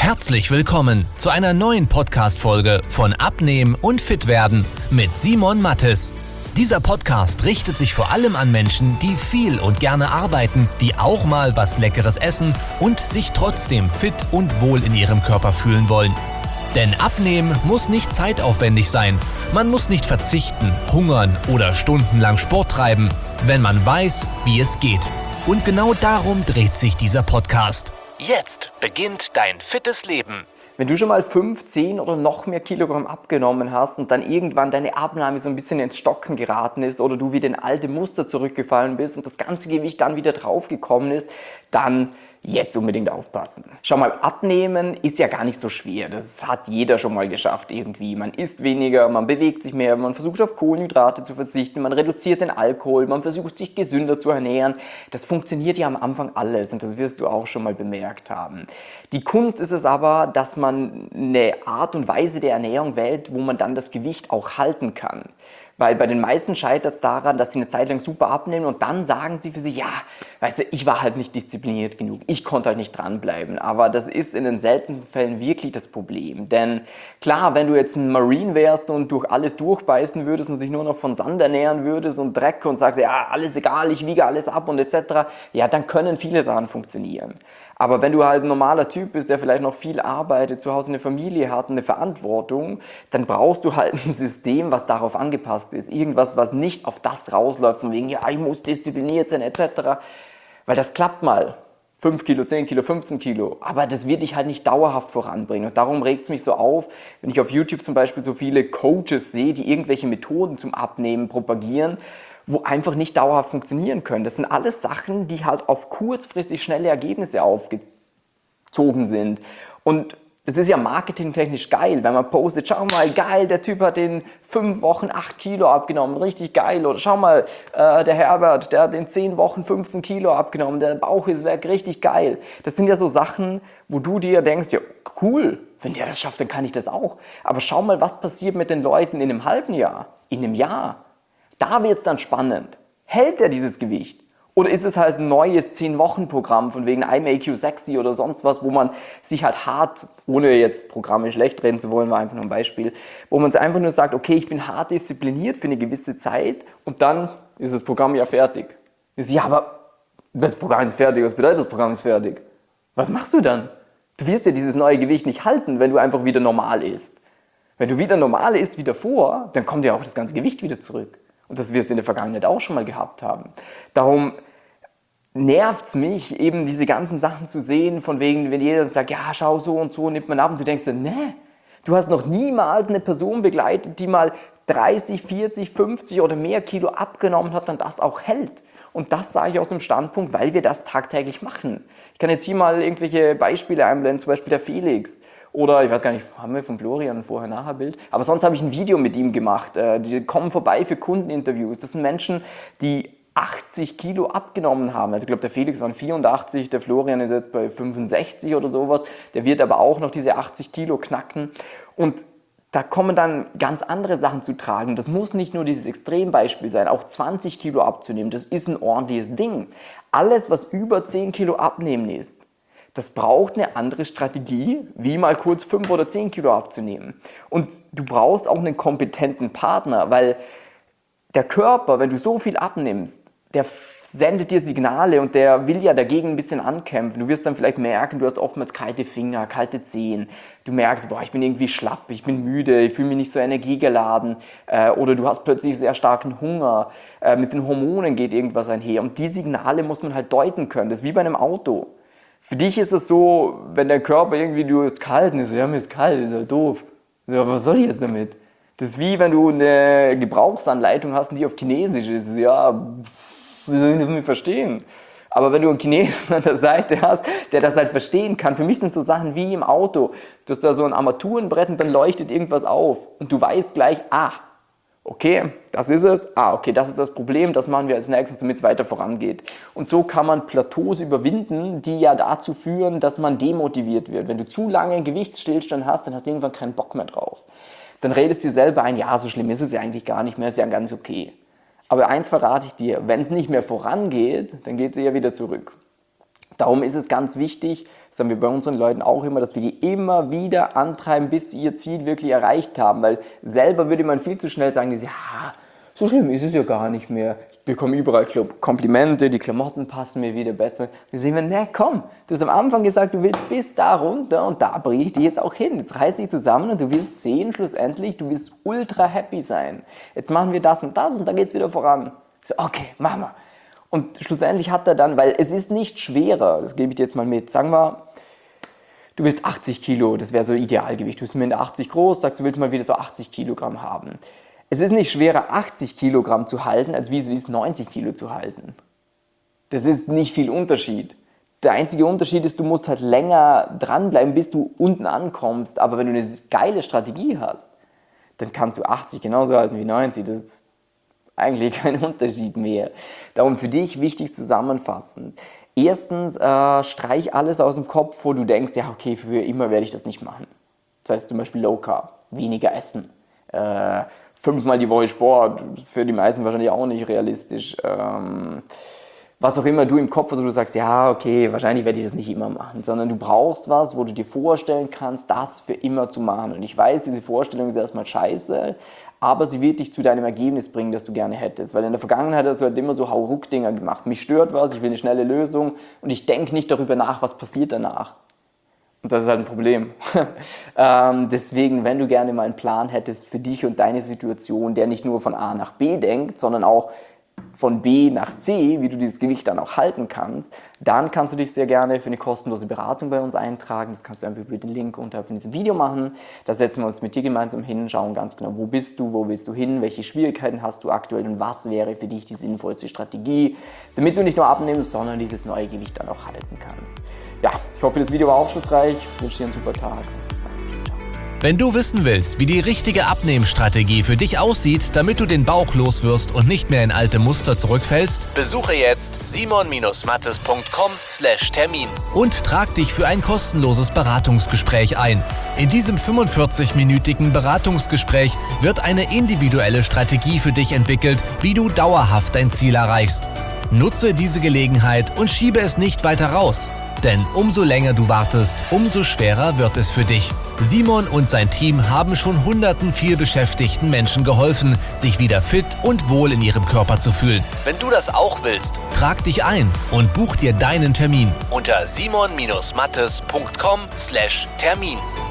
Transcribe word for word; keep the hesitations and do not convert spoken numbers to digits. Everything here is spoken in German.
Herzlich willkommen zu einer neuen Podcast-Folge von Abnehmen und Fitwerden mit Simon Mattes. Dieser Podcast richtet sich vor allem an Menschen, die viel und gerne arbeiten, die auch mal was Leckeres essen und sich trotzdem fit und wohl in ihrem Körper fühlen wollen. Denn Abnehmen muss nicht zeitaufwendig sein. Man muss nicht verzichten, hungern oder stundenlang Sport treiben, wenn man weiß, wie es geht. Und genau darum dreht sich dieser Podcast. Jetzt beginnt dein fittes Leben. Wenn du schon mal fünf, zehn oder noch mehr Kilogramm abgenommen hast und dann irgendwann deine Abnahme so ein bisschen ins Stocken geraten ist oder du wieder in alte Muster zurückgefallen bist und das ganze Gewicht dann wieder draufgekommen ist, dann jetzt unbedingt aufpassen. Schau mal, abnehmen ist ja gar nicht so schwer. Das hat jeder schon mal geschafft irgendwie. Man isst weniger, man bewegt sich mehr, man versucht auf Kohlenhydrate zu verzichten, man reduziert den Alkohol, man versucht sich gesünder zu ernähren. Das funktioniert ja am Anfang alles und das wirst du auch schon mal bemerkt haben. Die Kunst ist es aber, dass man eine Art und Weise der Ernährung wählt, wo man dann das Gewicht auch halten kann. Weil bei den meisten scheitert es daran, dass sie eine Zeit lang super abnehmen und dann sagen sie für sich, ja, weißt du, ich war halt nicht diszipliniert genug, ich konnte halt nicht dranbleiben. Aber das ist in den seltensten Fällen wirklich das Problem. Denn klar, wenn du jetzt ein Marine wärst und durch alles durchbeißen würdest und dich nur noch von Sand ernähren würdest und Dreck und sagst, ja, alles egal, ich wiege alles ab und et cetera, ja, dann können viele Sachen funktionieren. Aber wenn du halt ein normaler Typ bist, der vielleicht noch viel arbeitet, zu Hause eine Familie hat, eine Verantwortung, dann brauchst du halt ein System, was darauf angepasst ist. Irgendwas, was nicht auf das rausläuft, von wegen, ja, ich muss diszipliniert sein, et cetera. Weil das klappt mal. fünf Kilo, zehn Kilo, fünfzehn Kilo. Aber das wird dich halt nicht dauerhaft voranbringen. Und darum regt es mich so auf, wenn ich auf YouTube zum Beispiel so viele Coaches sehe, die irgendwelche Methoden zum Abnehmen propagieren, wo einfach nicht dauerhaft funktionieren können. Das sind alles Sachen, die halt auf kurzfristig schnelle Ergebnisse aufgezogen sind. Und das ist ja marketingtechnisch geil, wenn man postet, schau mal, geil, der Typ hat in fünf Wochen acht Kilo abgenommen, richtig geil. Oder schau mal, äh, der Herbert, der hat in zehn Wochen fünfzehn Kilo abgenommen, der Bauch ist weg, richtig geil. Das sind ja so Sachen, wo du dir denkst, ja cool, wenn der das schafft, dann kann ich das auch. Aber schau mal, was passiert mit den Leuten in einem halben Jahr, in einem Jahr. Da wird es dann spannend. Hält er dieses Gewicht? Oder ist es halt ein neues zehn Wochen Programm von wegen I Make You Sexy oder sonst was, wo man sich halt hart, ohne jetzt Programme schlecht reden zu wollen, war einfach nur ein Beispiel, wo man einfach nur sagt, okay, ich bin hart diszipliniert für eine gewisse Zeit und dann ist das Programm ja fertig. Ich so, ja, aber das Programm ist fertig, was bedeutet das Programm ist fertig? Was machst du dann? Du wirst ja dieses neue Gewicht nicht halten, wenn du einfach wieder normal isst. Wenn du wieder normal isst wie davor, dann kommt ja auch das ganze Gewicht wieder zurück. Und das wirst du in der Vergangenheit auch schon mal gehabt haben. Darum nervt es mich, eben diese ganzen Sachen zu sehen, von wegen, wenn jeder sagt, ja, schau, so und so nimmt man ab. Und du denkst dann, nee, du hast noch niemals eine Person begleitet, die mal dreißig, vierzig, fünfzig oder mehr Kilo abgenommen hat und das auch hält. Und das sage ich aus dem Standpunkt, weil wir das tagtäglich machen. Ich kann jetzt hier mal irgendwelche Beispiele einblenden, zum Beispiel der Felix. Oder, ich weiß gar nicht, haben wir von Florian ein Vorher-Nachher-Bild? Aber sonst habe ich ein Video mit ihm gemacht. Die kommen vorbei für Kundeninterviews. Das sind Menschen, die achtzig Kilo abgenommen haben. Also ich glaube, der Felix waren vierundachtzig, der Florian ist jetzt bei fünfundsechzig oder sowas. Der wird aber auch noch diese achtzig Kilo knacken. Und da kommen dann ganz andere Sachen zu tragen. Das muss nicht nur dieses Extrembeispiel sein, auch zwanzig Kilo abzunehmen, das ist ein ordentliches Ding. Alles, was über zehn Kilo abnehmen ist, das braucht eine andere Strategie, wie mal kurz fünf oder zehn Kilo abzunehmen. Und du brauchst auch einen kompetenten Partner, weil der Körper, wenn du so viel abnimmst, der sendet dir Signale und der will ja dagegen ein bisschen ankämpfen. Du wirst dann vielleicht merken, du hast oftmals kalte Finger, kalte Zehen. Du merkst, boah, ich bin irgendwie schlapp, ich bin müde, ich fühle mich nicht so energiegeladen. Äh, oder du hast plötzlich sehr starken Hunger. Äh, mit den Hormonen geht irgendwas einher. Und die Signale muss man halt deuten können. Das ist wie bei einem Auto. Für dich ist es so, wenn der Körper irgendwie, du ist kalt, und ich so, ja, mir ist kalt, ist ja doof. So, was soll ich jetzt damit? Das ist wie wenn du eine Gebrauchsanleitung hast, die auf Chinesisch ist. Ja, wie soll ich das nicht verstehen? Aber wenn du einen Chinesen an der Seite hast, der das halt verstehen kann, für mich sind so Sachen wie im Auto. Du hast da so ein Armaturenbrett und dann leuchtet irgendwas auf. Und du weißt gleich, ah, okay, das ist es. Ah, okay, das ist das Problem, das machen wir als nächstes, damit es weiter vorangeht. Und so kann man Plateaus überwinden, die ja dazu führen, dass man demotiviert wird. Wenn du zu lange einen Gewichtsstillstand hast, dann hast du irgendwann keinen Bock mehr drauf. Dann redest du dir selber ein, ja, so schlimm ist es ja eigentlich gar nicht mehr, ist ja ganz okay. Aber eins verrate ich dir, wenn es nicht mehr vorangeht, dann geht es eher wieder zurück. Darum ist es ganz wichtig, Das haben wir bei unseren Leuten auch immer, dass wir die immer wieder antreiben, bis sie ihr Ziel wirklich erreicht haben. Weil selber würde man viel zu schnell sagen, ja, so schlimm ist es ja gar nicht mehr. Ich bekomme überall Komplimente, die Klamotten passen mir wieder besser. Wir sehen wir, ne, komm, du hast am Anfang gesagt, du willst bis da runter und da bringe ich dich jetzt auch hin. Jetzt reiß dich zusammen und du wirst sehen, schlussendlich, du wirst ultra happy sein. Jetzt machen wir das und das und dann geht es wieder voran. Ich so, okay, machen wir. Und schlussendlich hat er dann, weil es ist nicht schwerer, das gebe ich dir jetzt mal mit, sagen wir, du willst achtzig Kilo, das wäre so Idealgewicht. Du bist mit achtzig groß, sagst, du willst mal wieder so achtzig Kilogramm haben. Es ist nicht schwerer, achtzig Kilogramm zu halten, als wie es ist, neunzig Kilo zu halten. Das ist nicht viel Unterschied. Der einzige Unterschied ist, du musst halt länger dranbleiben, bis du unten ankommst. Aber wenn du eine geile Strategie hast, dann kannst du achtzig genauso halten wie neunzig. Das ist eigentlich kein Unterschied mehr. Darum für dich wichtig zusammenfassend. Erstens, äh, streich alles aus dem Kopf, wo du denkst, ja okay, für immer werde ich das nicht machen. Das heißt zum Beispiel Low Carb, weniger essen. Äh, fünfmal die Woche Sport, für die meisten wahrscheinlich auch nicht realistisch. Ähm, was auch immer du im Kopf hast, wo du sagst, ja, okay, wahrscheinlich werde ich das nicht immer machen, sondern du brauchst was, wo du dir vorstellen kannst, das für immer zu machen. Und ich weiß, diese Vorstellung ist erstmal scheiße, aber sie wird dich zu deinem Ergebnis bringen, das du gerne hättest. Weil in der Vergangenheit hast du halt immer so Hauruck-Dinger gemacht. Mich stört was, ich will eine schnelle Lösung und ich denke nicht darüber nach, was passiert danach. Und das ist halt ein Problem. ähm, deswegen, wenn du gerne mal einen Plan hättest für dich und deine Situation, der nicht nur von A nach B denkt, sondern auch von B nach C, wie du dieses Gewicht dann auch halten kannst, dann kannst du dich sehr gerne für eine kostenlose Beratung bei uns eintragen. Das kannst du einfach über den Link unterhalb von diesem Video machen. Da setzen wir uns mit dir gemeinsam hin, schauen ganz genau, wo bist du, wo willst du hin, welche Schwierigkeiten hast du aktuell und was wäre für dich die sinnvollste Strategie, damit du nicht nur abnimmst, sondern dieses neue Gewicht dann auch halten kannst. Ja, ich hoffe, das Video war aufschlussreich. Ich wünsche dir einen super Tag. Bis dann. Wenn du wissen willst, wie die richtige Abnehmstrategie für dich aussieht, damit du den Bauch loswirst und nicht mehr in alte Muster zurückfällst, besuche jetzt simon mattes punkt com slash Termin und trag dich für ein kostenloses Beratungsgespräch ein. In diesem fünfundvierzig-minütigen Beratungsgespräch wird eine individuelle Strategie für dich entwickelt, wie du dauerhaft dein Ziel erreichst. Nutze diese Gelegenheit und schiebe es nicht weiter raus. Denn umso länger du wartest, umso schwerer wird es für dich. Simon und sein Team haben schon hunderten vielbeschäftigten Menschen geholfen, sich wieder fit und wohl in ihrem Körper zu fühlen. Wenn du das auch willst, trag dich ein und buch dir deinen Termin unter simon mattes punkt com slash Termin.